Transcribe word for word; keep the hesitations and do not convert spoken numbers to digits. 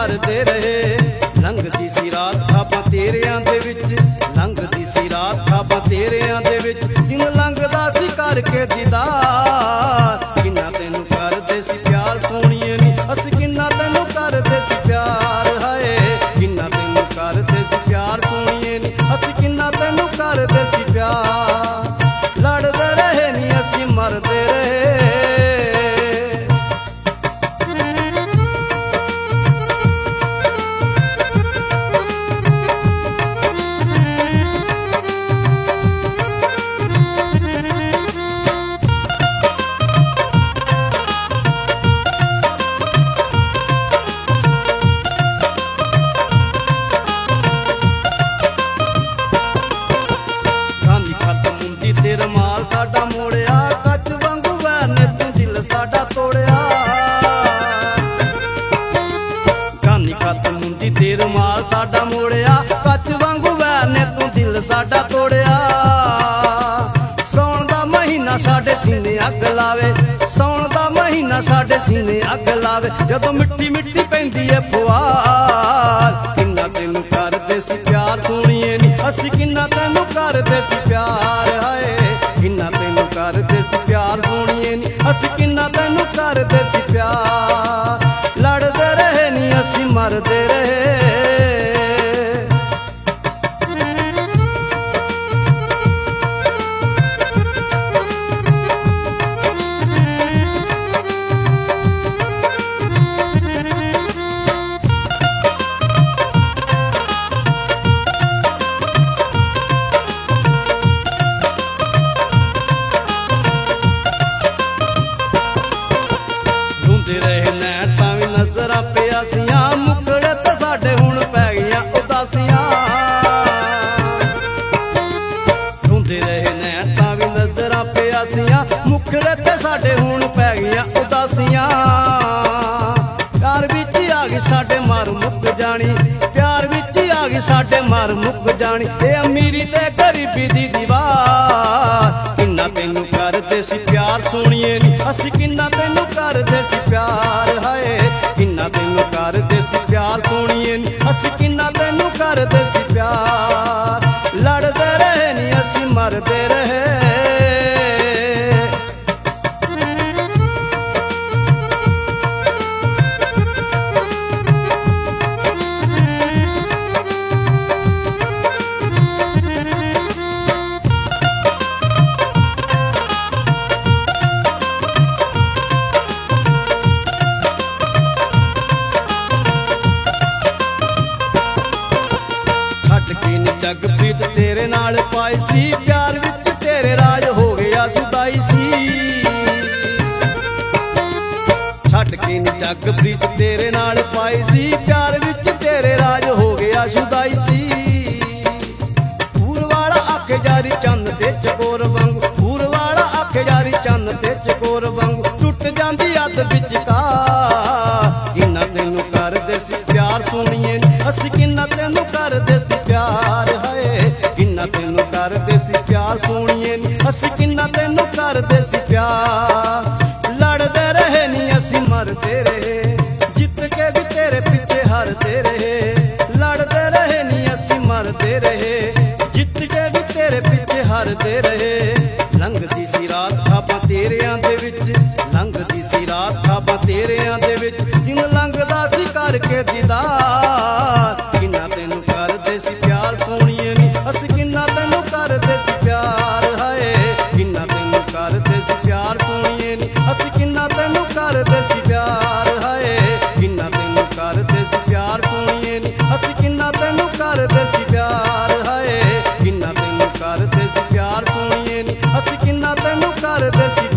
हरदे रहे। लंघदी सी रात खाबां तेरियां दे विच, लंघदी सी रात खाबां तेरियां दे विच, दिन लंघदा सी करके दीदार। किन्ना तैनूं करदे सी प्यार सोहणीए नी, असीं किन्ना तैनूं करदे सी प्यार। हाय किन्ना तैनूं करदे सी प्यार सोहणीए नी, असीं किन्ना तैनूं करदे सी प्यार। लड़दे रहे नी असीं मरदे रहे। तेरा माल साडा मोड़िया, कच वांगू वैर ने तू दिल साडा तोड़िया। कहानी खत्म हुंदी तेरा माल साडा मोड़िया, कच वांगू वैर ने तू दिल साडा तोड़िया। सौण दा महीना साडे सीने अग लावे, सौण दा महीना साडे सीने अग लावे, जदों मिट्टी मिट्टी पैंदी है फुआर। किन्ना तैनूं करदे सी प्यार सोहणीए नी, असीं किन्ना तैनूं करदे सी प्यार। हाय किन्ना तैनूं करदे सी प्यार सोहणीए नी, असीं किन्ना तैनूं करदे सी प्यार। लड़दे रहे नी असीं मरदे रहे। रहे नैन तावी नजरां प्यासियां, मुकड़े ते साडे हुण पै गईयां उदासियां। रोंदे रहे नैन तावी नजरां प्यासियां, मुकड़े ते साडे हुण पै गईयां उदासियां। प्यार विच आ गई साडे मर मुक जानी, प्यार विच आ गई साडे मर मुक जानी, ए अमीरी ते गरीबी दी दीवार। किन्ना तैनूं करदे सी प्यार सोहणीए नी, असीं किन्ना तैनूं करदे सी प्यार। हाय किन्ना तैनूं करदे सी प्यार सोहणीए नी, असीं किन्ना तैनूं करदे सी प्यार। लड़दे रहे नी असीं मरदे रहे। जगप्रीत तेरे नाल पाई सी, प्यार विच तेरे राज हो गया सुदाई सी। छड्ड के नी जगप्रीत तेरे नाल पाई सी, प्यार विच तेरे राज हो गया सुदाई सी। पूर वाला आखे जारी चंद ते चकोर वांगू, पूर वाला आखे जारी चंद ते चकोर वांगू, टुट जांदी अद विचकार। किन्ना तैनूं करदे सी प्यार सोहणीए नी, असीं किन्ना तैनूं करदे सी प्यार। किन्ना तैनूं करदे सी प्यार सोहणीए नी, असीं किन्ना तैनूं करदे सी प्यार। लड़दे रहे नी असीं मरदे रहे, जित के भी तेरे पिछे हरदे रहे। लड़दे रहे नी असीं मरदे रहे, जित के भी तेरे पिछे हरदे रहे। लंघदी सी रात खाबां तेरियां दे विच, लंघदी सी रात खाबां तेरियां दे विच, दिन लंघदा सी करके दीदार। किन्ना तैनूं करदे सी प्यार सोहणीए नी, असीं किन्ना तैनूं करदे सी प्यार। हाय किन्ना तैनूं करदे सी प्यार सोहणीए नी, असीं किन्ना तैनूं करदे सी प्यार। हाय किन्ना तैनूं करदे सी प्यार सोहणीए नी, असीं किन्ना तैनूं करदे सी प्यार। हाय किन्ना तैनूं करदे सी प्यार सोहणीए नी, असीं किन्ना तैनूं करदे सी